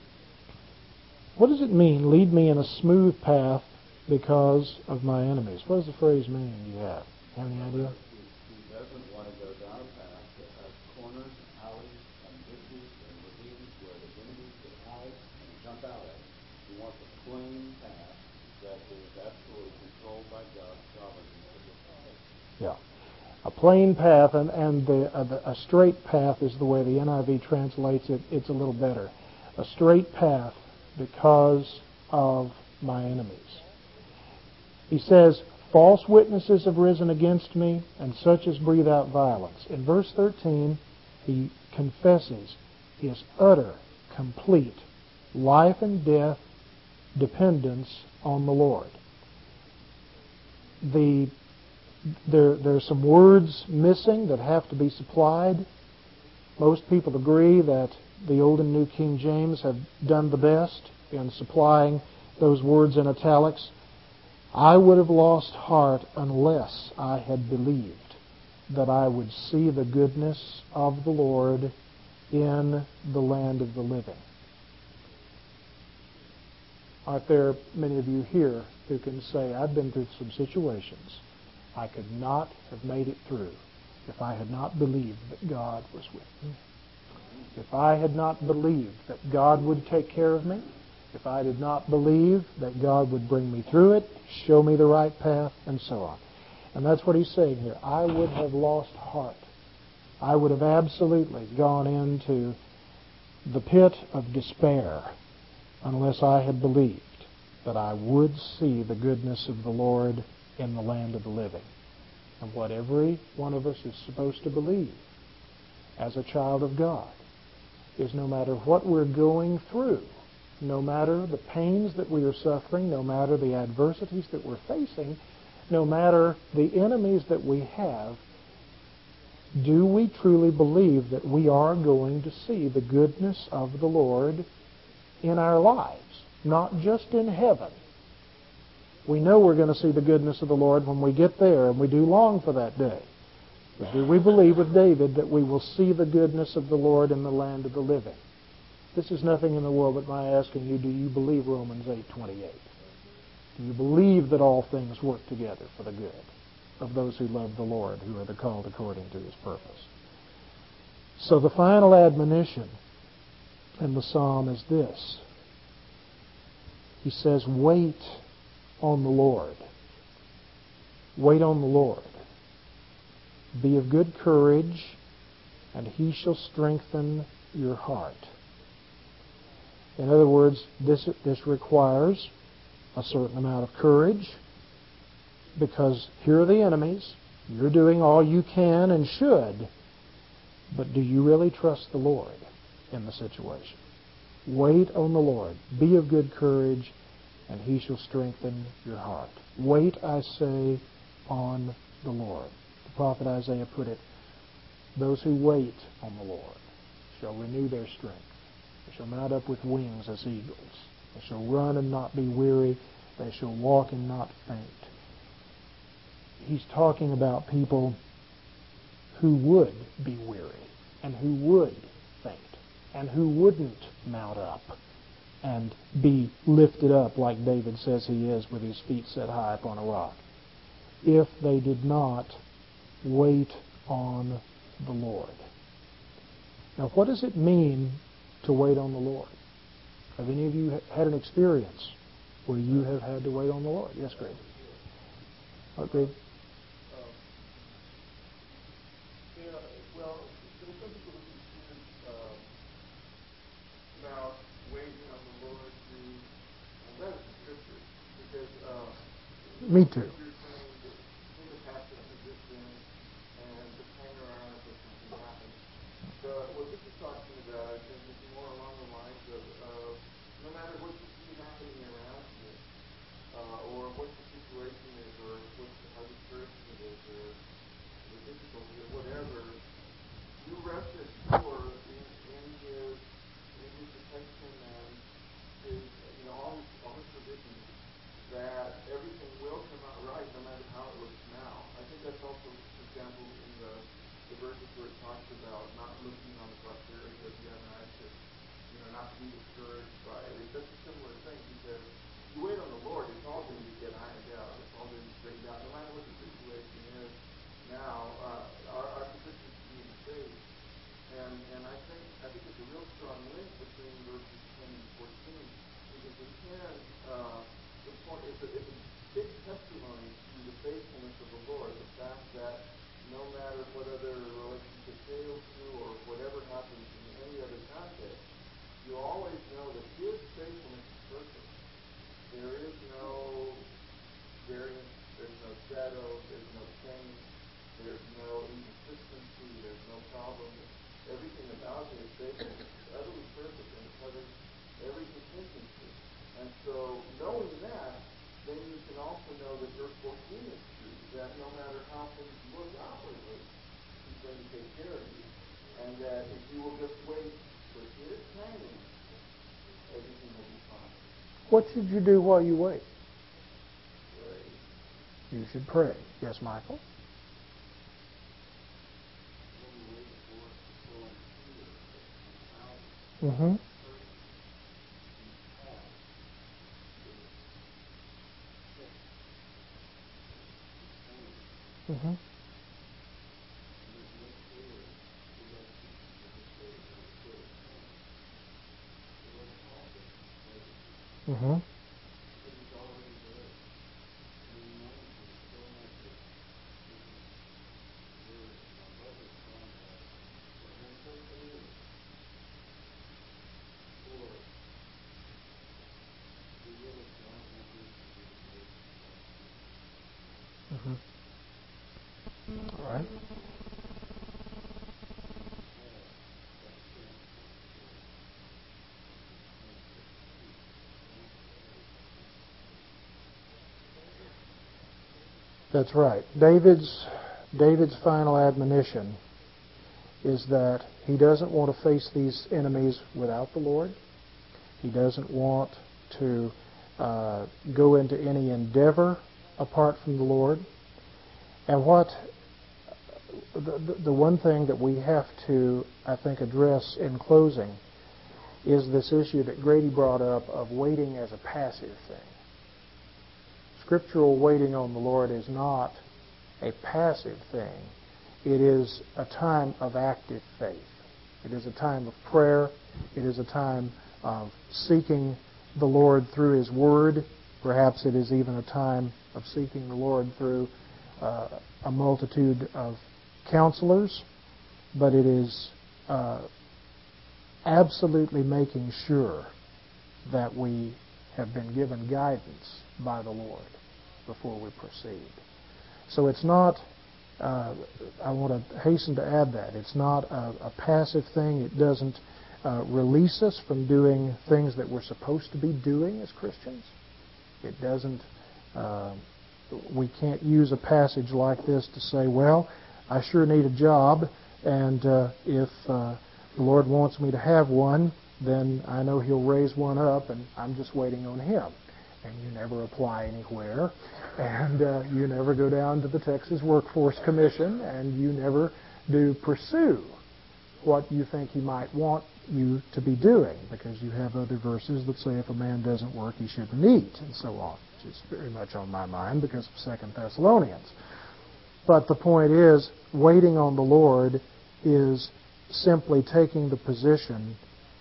What does it mean, lead me in a smooth path because of my enemies? What does the phrase mean? Do you have any idea? He doesn't want to go down a path that has corners, alleys, and ditches and ravines where the enemies can hide and jump out at it. He wants a plain path that is absolutely controlled by God's sovereignty. Yeah. A plain path, and a straight path is the way the NIV translates it. It's a little better. A straight path because of my enemies. He says, false witnesses have risen against me, and such as breathe out violence. In verse 13, he confesses his utter, complete life and death dependence on the Lord. There's some words missing that have to be supplied. Most people agree that the Old and New King James have done the best in supplying those words in italics. I would have lost heart unless I had believed that I would see the goodness of the Lord in the land of the living. Aren't there many of you here who can say, I've been through some situations I could not have made it through if I had not believed that God was with me? If I had not believed that God would take care of me, if I did not believe that God would bring me through it, show me the right path, and so on. And that's what he's saying here. I would have lost heart. I would have absolutely gone into the pit of despair unless I had believed that I would see the goodness of the Lord in the land of the living. And what every one of us is supposed to believe as a child of God is no matter what we're going through, no matter the pains that we are suffering, no matter the adversities that we're facing, no matter the enemies that we have, do we truly believe that we are going to see the goodness of the Lord in our lives, not just in heaven? We know we're going to see the goodness of the Lord when we get there, and we do long for that day. But do we believe with David that we will see the goodness of the Lord in the land of the living? This is nothing in the world but my asking you, do you believe Romans 8:28? Do you believe that all things work together for the good of those who love the Lord, who are the called according to His purpose? So the final admonition in the psalm is this. He says, wait on the Lord. Wait on the Lord. Be of good courage, and He shall strengthen your heart. In other words, this requires a certain amount of courage, because here are the enemies. You're doing all you can and should, but do you really trust the Lord in the situation? Wait on the Lord. Be of good courage, and He shall strengthen your heart. Wait, I say, on the Lord. The prophet Isaiah put it, those who wait on the Lord shall renew their strength. They shall mount up with wings as eagles. They shall run and not be weary. They shall walk and not faint. He's talking about people who would be weary and who would faint and who wouldn't mount up and be lifted up like David says he is with his feet set high upon a rock, if they did not wait on the Lord. Now, what does it mean to wait on the Lord? Have any of you had an experience where you have had to wait on the Lord? Yes, Greg. What, Greg? Well, there's some people who confuse about waiting on the Lord to that is the scripture, because Me too. you're saying that in the passive position and just hang around until something happens. What this is talking about, I think, is more along the lines of no matter what you see happening around you, or what the situation is, or how discouraging it is, or the difficulty, or whatever, you rest assured in his protection and his, all his provisions, that everything will come out right no matter how it looks now. I think that's also, for example, in the verses where it talks about not looking on the prosperity of the unrighteous, not to be discouraged by it. That's a similar thing. He says, you wait on the Lord, it's all going to get ironed out. It's all going to be straightened out. No matter what the situation is now, our position is to be in faith. And I think it's a real strong link between verses 10 and 14, because in 10, it's a big testimony to the faithfulness of the Lord, the fact that no matter what other relationship fails you or whatever happens in any other context, you always know that His faithfulness is perfect. There is no variance, there's no shadow, there's no change, there's no inconsistency, there's no problem. Everything about His faithfulness is utterly perfect, and it covers every contingency. And so, knowing that, then you can also know that verse 14 is true, that no matter how things look outwardly, He's going to take care of you. And that if you will just wait for His timing, everything will be fine. What should you do while you wait? Pray. You should pray. Yes, Michael? Mm-hmm. Mm-hmm. Mm-hmm. Mm-hmm. All right. That's right. David's final admonition is that he doesn't want to face these enemies without the Lord. He doesn't want to go into any endeavor apart from the Lord. And what the one thing that we have to, I think, address in closing is this issue that Grady brought up of waiting as a passive thing. Scriptural waiting on the Lord is not a passive thing. It is a time of active faith. It is a time of prayer. It is a time of seeking the Lord through His Word. Perhaps it is even a time of seeking the Lord through a multitude of counselors. But it is absolutely making sure that we have been given guidance by the Lord before we proceed. So it's not, I want to hasten to add that, it's not a passive thing. It doesn't release us from doing things that we're supposed to be doing as Christians. It doesn't, we can't use a passage like this to say, well, I sure need a job, and if the Lord wants me to have one, then I know He'll raise one up, and I'm just waiting on Him. And you never apply anywhere, and you never go down to the Texas Workforce Commission, and you never do pursue what you think He might want you to be doing, because you have other verses that say if a man doesn't work, he shouldn't eat, and so on, which is very much on my mind because of 2 Thessalonians. But the point is, waiting on the Lord is simply taking the position,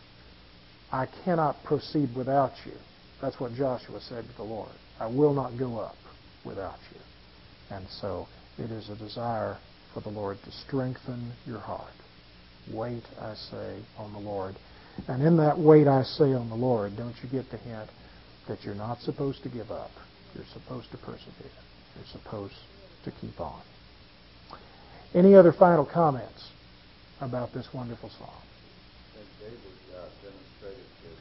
I cannot proceed without you. That's what Joshua said to the Lord. I will not go up without you. And so it is a desire for the Lord to strengthen your heart. Wait, I say, on the Lord. And in that wait, I say, on the Lord, don't you get the hint that you're not supposed to give up. You're supposed to persevere. You're supposed to keep on. Any other final comments about this wonderful song? I think David demonstrated his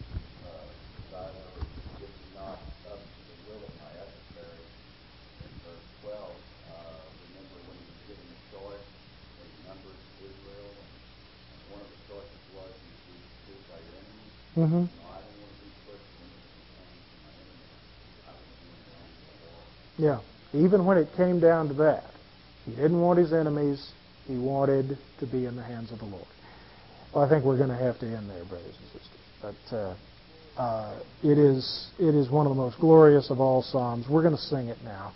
desire, if not up to the will of my adversary. In verse 12, remember when he was given the choice, when he numbered Israel, and one of the choices was you be killed by your enemies. Mm-hmm. No, I don't want to be pushed into the hands of my enemies. I want to be in the hands of the Lord. Yeah, even when it came down to that, he didn't want his enemies. He wanted to be in the hands of the Lord. Well, I think we're going to have to end there, brothers and sisters. But it is one of the most glorious of all psalms. We're going to sing it now.